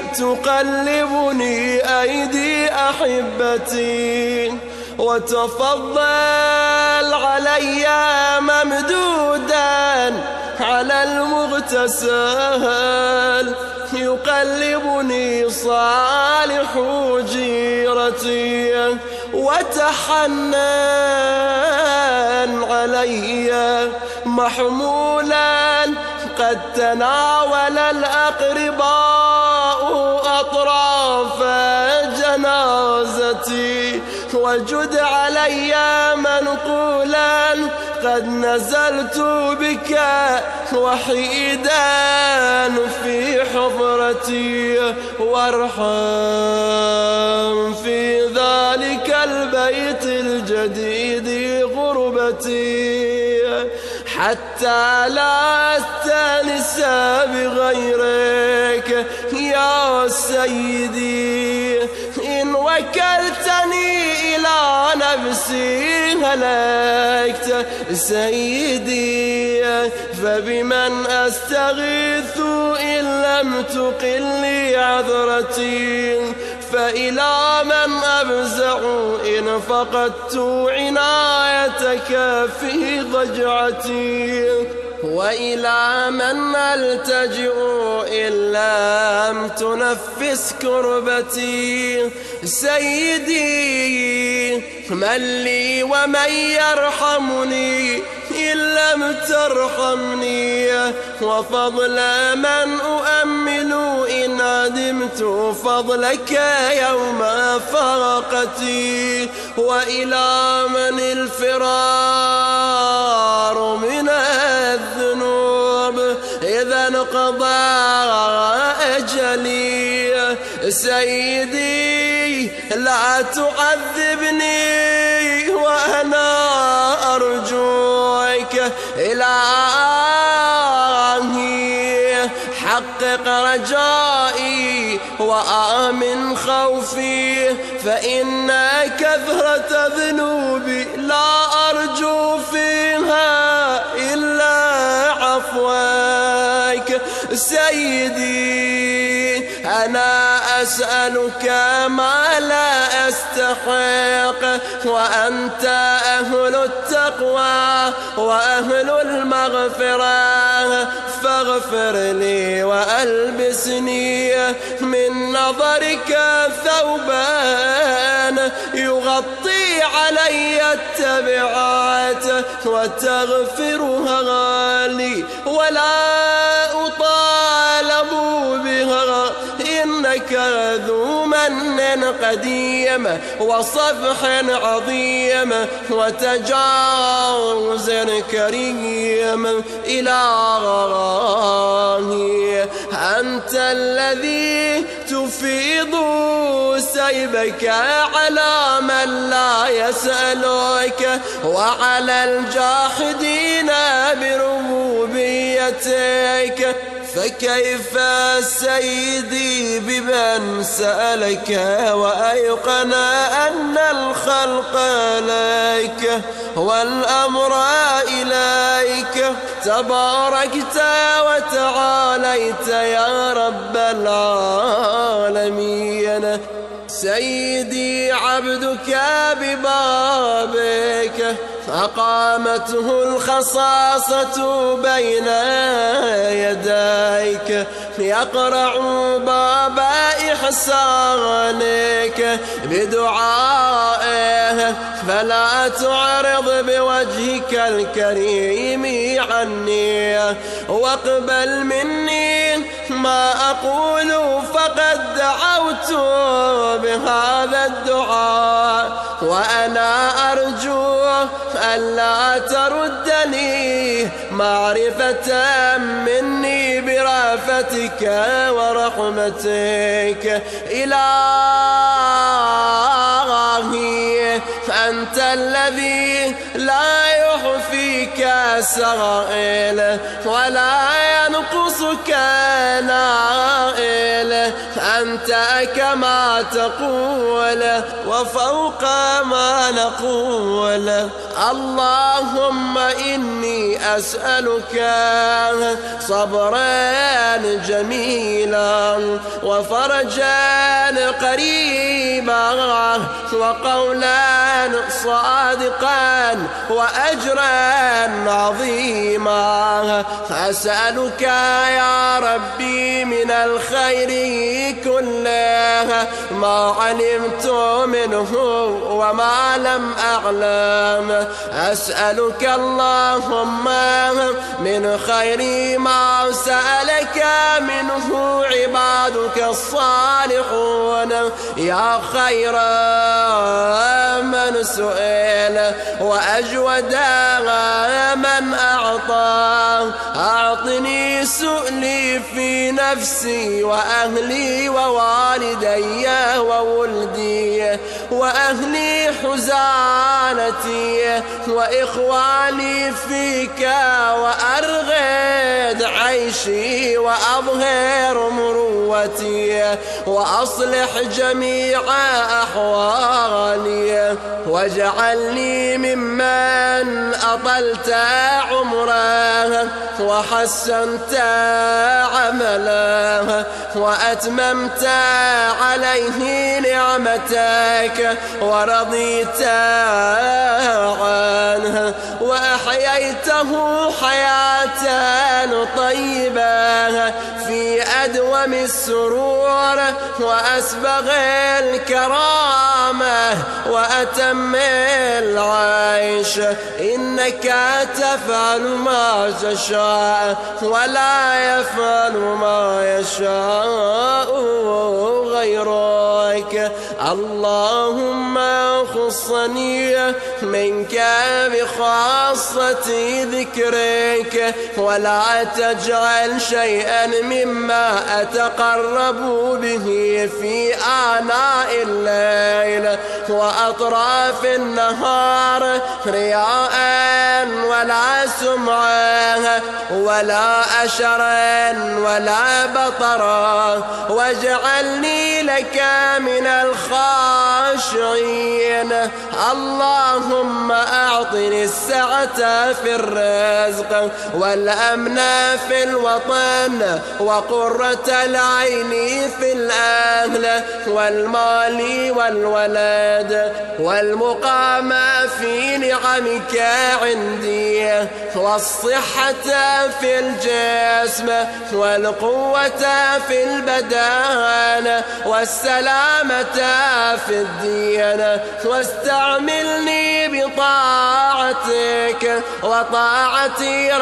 تقلبني أيدي أحبتي، وتفضل علي ممدودا على المغتسل يقلبني صالح جيرتي، وتحنن علي محمولا قد تناول الأقرباء أطراف جنازتي، وجد علي منقولا قد نزلت بك وحيدا في حفرتي، وارحم في ذلك البيت الجديد غربتي، حتى لا أستأنس بغيرك يا سيدي. إن وكلتني إلى نفسي هلكت سيدي، فبمن أستغيث إن لم تقلي عذرتي، فإلى من أفزع إن فقدت عنايتك في ضجعتي، وإلى من ألتجئ إن لم تنفس كربتي. سيدي من لي ومن يرحمني إن لم ترحمني، وفضل من أؤمل إن عدمت فضلك يوم فاقتي، وإلى من الفرار من الذنوب إذا انقضى أجلي. سيدي لا تعذبني وأنا أرجوك إلهي، حقق رجائي وآمن خوفي، فإن كثرة ذنوبي لا أرجو فيها إلا عفوك. سيدي أنا أسألك ما لا أستحق، وأنت أهل التقوى وأهل المغفرة، فاغفر لي وألبسني من نظرك ثوبان يغطي علي التبعات وتغفرها لي، ولا أطالب بها، إنك ذو من قديم وصفح عظيم وتجاوز كريم. إلهي أنت الذي تفيض سيبك على من لا يسألك، وعلى الجاحدين بربوبيتك، فكيف سيدي بمن سألك وأيقن أن الخلق لك والأمر إليك؟ تباركت وتعاليت يا رب العالمين. سيدي عبدك ببابك أقامته الخصاصة بين يديك يقرع باب إحسانك بدعائه فلا تعرض بوجهك الكريم عني واقبل مني ما أقول فقد دعوت بهذا الدعاء وأنا أرجو ألا تردني معرفة مني برافتك ورحمتك إلهي أنت الذي لا يحفيك سائل ولا ينقصك نائل أنت كما تقول وفوق ما نقول اللهم إني أسألك صبرا جميلا وفرجا قريبا وقولا صادقا وأجرا عظيما أسألك يا ربي من الخير كله ما علمت منه وما لم أعلم أسألك اللهم من خير ما سألك منه عبادك الصالحون يا خير من سئل وأجود من أعطى أعطني سؤلي في نفسي وأهلي ووالدي وولدي وأهلي حزانتي وإخواني فيك وأرغد عيشي وأظهر مروتي وأصلح جميع أحوالي واجعلني ممن أطلت عمره وحسنت عمله وأتممت عليه نعمتك ورضيت عنه وأحييته حياة طيبة في أدوم السرور وأسبغ الكرامة وأتم العيش إنك تفعل ما تشاء ولا يفعل ما يشاء غيرك اللهم خصني منك بخاصة ذكرك ولا تجعل شيئا مما أتقرب به في آناء الليل وأطراف النهار رياء ولا سمعة ولا أشرا ولا بطرا واجعلني لك من الخاشعين اللهم أعطني السعة في الرزق والأمن في الوطن وقرة العين في الأهل والمال والولد والمقام في نعمك عندي والصحة في الجسم والقوة في البدن والسلامة في الدين واستعملني بطاعتك وطاعة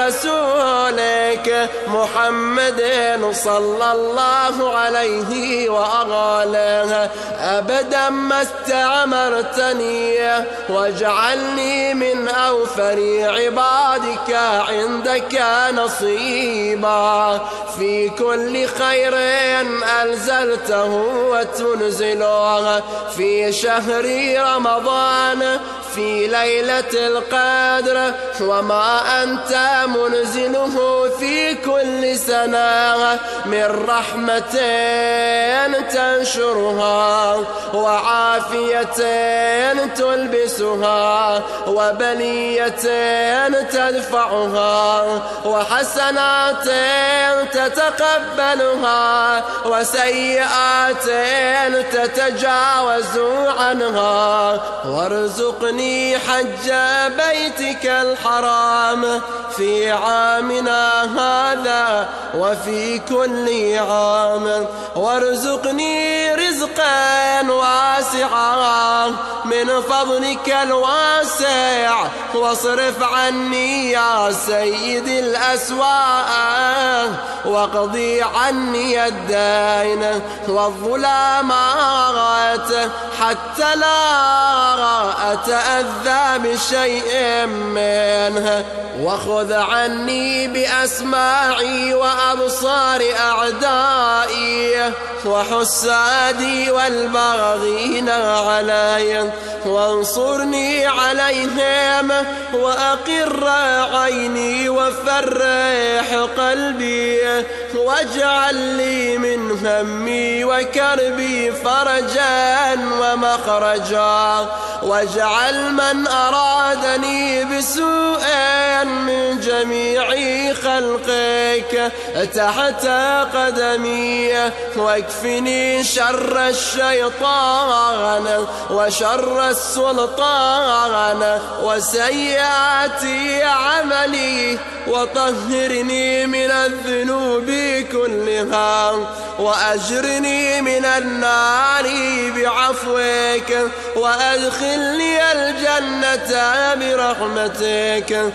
رسولك محمد صلى الله عليه وآله أبدا ما استعمرتني واجعلني من أوفر عبادك عندك نصيبا في كل خير أنزلته وتنزله في شهر رمضان في ليلة القدر وما أنت منزله في كل سنة من رحمة تنشرها وعافية تلبسها وبلية تدفعها وحسنات تتقبلها وسيئات تتجاوز عنها وارزقني وارزقني حج بيتك الحرام في عامنا هذا وفي كل عام، وارزقني رزقا واسعا من فضلك الواسع، واصرف عني يا سيد الأسواء، واقضي عني الدين والظلامات حتى لا أتأذى بشيء منه، وخذ عني بأسماعي وأبصار أعدائي وحسادي والباغين علي، وانصرني عليهم وأقر عيني وفرح قلبي، واجعل لي من همي وكربي فرجا ومخرجا، واجعل من أرادني بسوء من جميع خلقك تحت قدمي، واكفني شر الشيطان وشر السلطان وسيئات عملي، وطهرني من الذنوب كلها، وأجرني من النار بعفوك، وأدخلني الجنة برحمتك،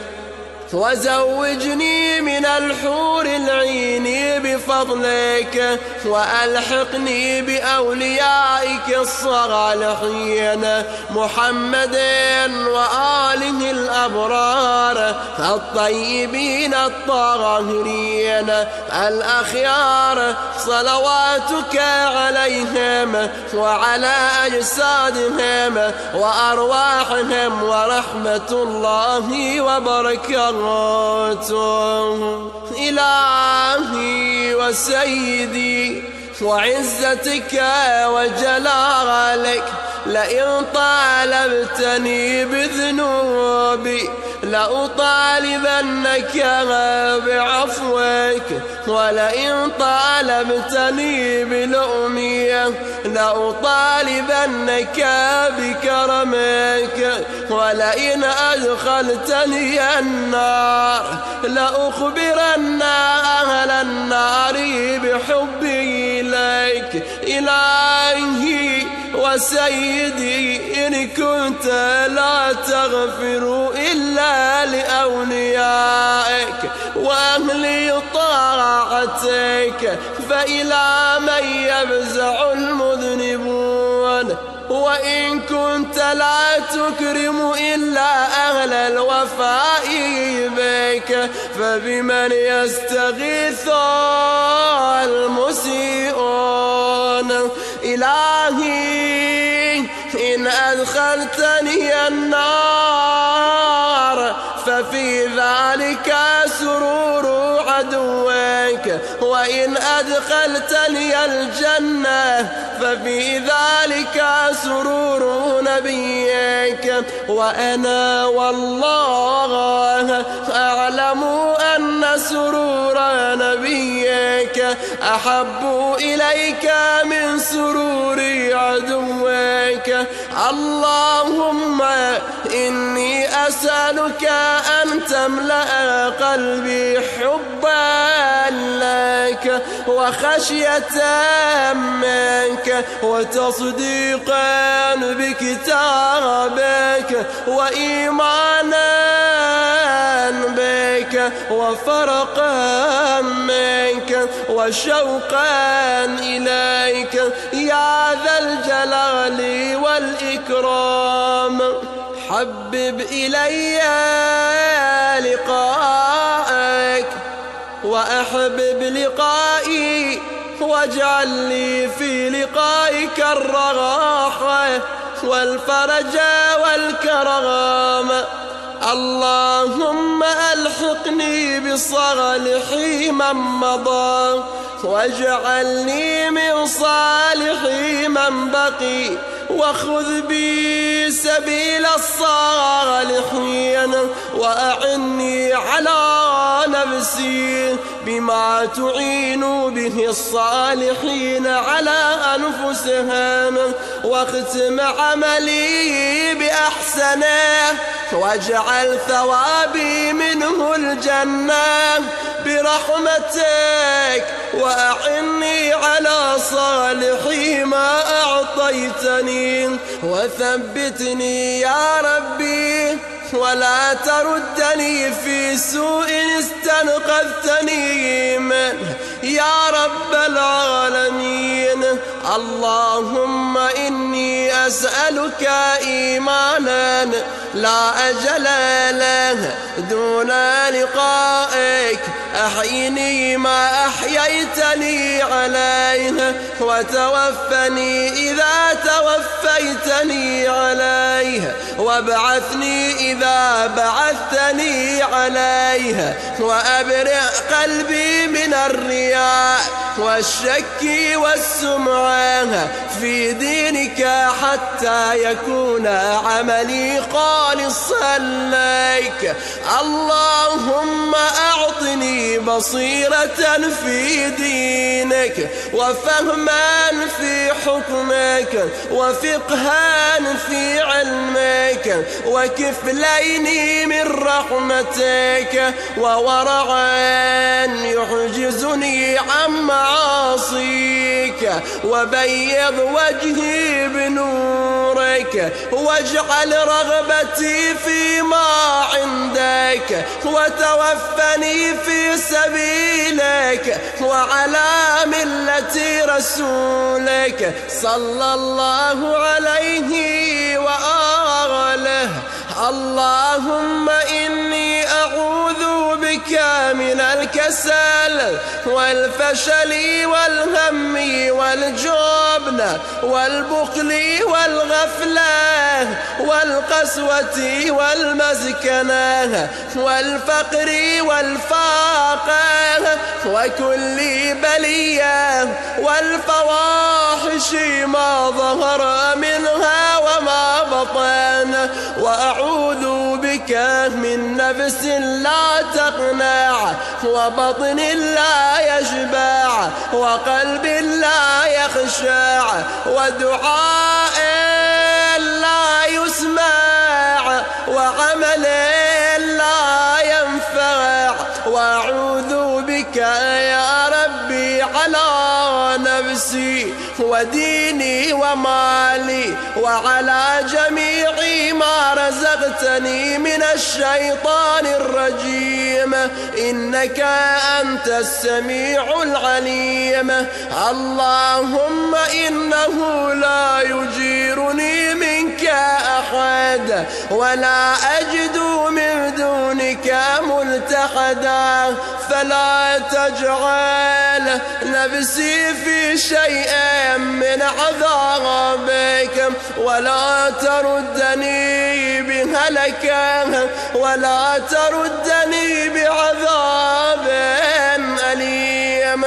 وزوجني من الحور العين بفضلك، وألحقني بأوليائك الصالحين محمد وآله الأبرار الطيبين الطاهرين الأخيار، صلواتك عليهم وعلى أجسادهم وأرواحهم ورحمة الله وبركاته. إلهي وسيدي وعزتك وجلالك، لئن طالبتني بذنوبي لأطالبنك بعفوك، ولئن طالبتني بلؤمي لأطالبنك بكرمك، ولئن أدخلتني النار لأخبرن أهل النار بحبي إليك. إلهي وسيدي إن كنت لا تغفر إلا لأوليائك وأهل طاعتك، فإلى من يفزع المذنبون؟ وإن كنت لا تكرم إلا أهل الوفاء بك، فبمن يستغيث المسيئون؟ إلهي إن أدخلتني النار ففي ذلك سرور عدوك، وإن أدخلتني الجنة ففي ذلك سرور نبيك، وأنا والله أعلم أن سرور نبيك أحب إليك من سرور عدوك. اللهم إني أسألك أن تملأ قلبي حبا لك وخشية منك وتصديقا بكتابك وإيمانا بك وفرقا منك وشوقا إليك يا ذا الجلال والإكرام. حبب إلي لقاءك وأحبب لقائي، واجعل لي في لقائك الراحة والفرج والكرام. اللهم ألحقني بصالح من مضى، واجعلني من صالح من بقي، وخذ بي سبيل الصالحين، وأعني على نفسي بما تعين به الصالحين على أنفسهم. واختم عملي بأحسنه واجعل ثوابي منه الجنة برحمتك، وأعني على صالح ما أعطيتني، وثبتني يا ربي ولا تردني في سوء استنقذتني منه يا رب العالمين. اللهم إني أسألك إيمانا لا أجل له دون لقائك، أحيني ما أحييتني عليه، وتوفني إذا توفيتني عليه، وابعثني إذا بعثتني عليه، وأبرئ قلبي من الرياء والشك والسمعة في دينك حتى يكون عملي خالصا لك. اللهم أعطني بصيرة في دينك، وفهما في حكمك، وفقها في علمك، وكفلين من رحمتك، وورعا يحجزني عن معاصيك، وبيض وجهي بنورك، واجعل رغبتي فيما عندك، وتوفني في سبيلك وعلى ملة رسولك صلى الله عليه وآله. اللهم إني أعوذ بك من الكسل والفشل والهم والجبن والبخل والغفلة والقسوة والمسكنة والفقر والفاقة وكل بلية والفواحش ما ظهر منها وما بطن. وأعوذ بك من نفس لا تقنع، وبطن لا يشبع، وقلب لا يخشع، ودعاء لا يسمع، وعمل لا ينفع. وأعوذ بك يا ربي على نفسي وديني ومالي وعلى جميع ما رزقتني من الشيطان الرجيم، إنك أنت السميع العليم. اللهم إنه لا يجيرني منك أحد، ولا أجد من دونك ملتحدا، فلا تجعل نفسي في شيء من عذابك، ولا تردني بهلكه، ولا تردني بعذاب أليم.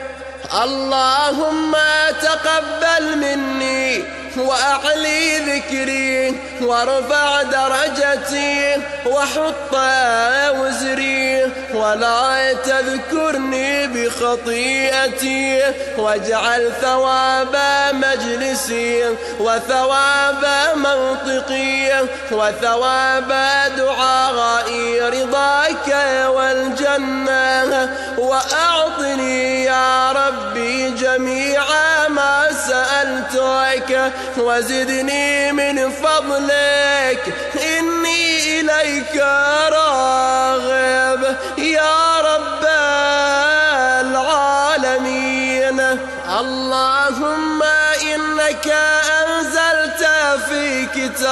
اللهم تقبل مني وأعلي ذكري وارفع درجتي وحط وزري، ولا تذكرني بخطيئتي، واجعل ثواب مجلسي وثواب منطقي وثواب دعائي رضاك والجنة، وأعطني يا ربي جميع ما سألتك، وزدني من فضلك إني إليك راغب يا رب العالمين. اللهم إنك أنزلت في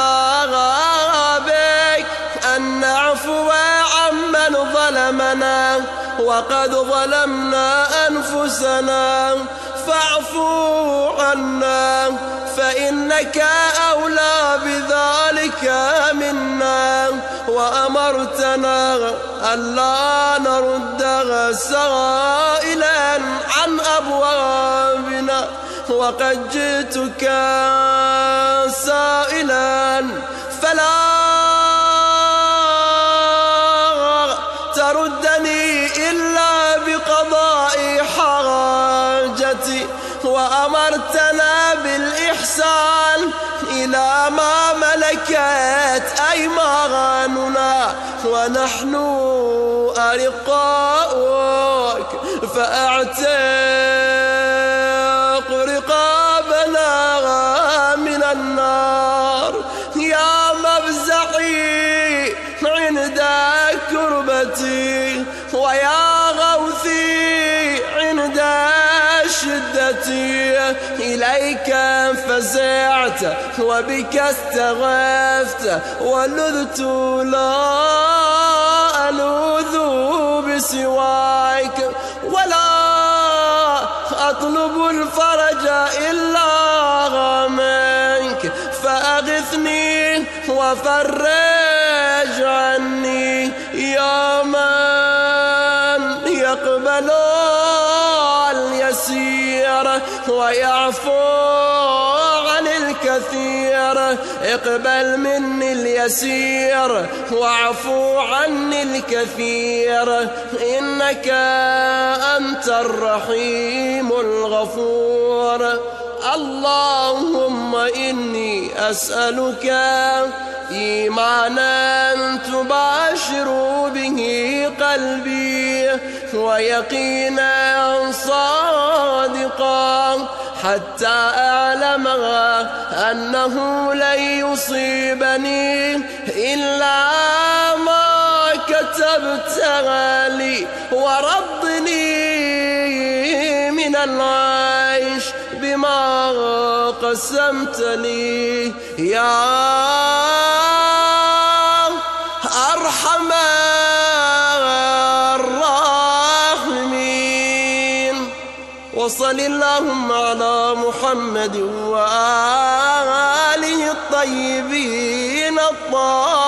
كتابك أن نعفو عمن ظلمنا، وقد ظلمنا أنفسنا، فاعفو عنا فإنك أولى بذلك منا، وأمرتنا ألا نردها سائلا عن أبوابنا، وقد جئتك سائلا فلا تردني إلا بقضاء حاجتي، وأمرتنا بالإحسان إلى ما ملكت أيماننا ونحن أرقاؤك فأعتق رقابنا من النار يا مفزعي عند كربتي ويا غوثي عند شدتي إليك فزعت وبك استغفت ولذت لا ألوذ بسواك ولا أطلب الفرج إلا منك فأغثني وفرج عني يا من يقبل اليسير ويعفو عن الكثير اقبل مني اليسير واعفو عني الكثير إنك أنت الرحيم الغفور اللهم إني أسألك إيمانا تباشر به قلبي ويقينا صادقا حتى أعلم أنه لن يصيبني إلا ما كتبت لي ورضني من العيش بما قسمت لي يا أرحم الراحمين وصل اللهم على محمد وآله الطيبين الطاهرين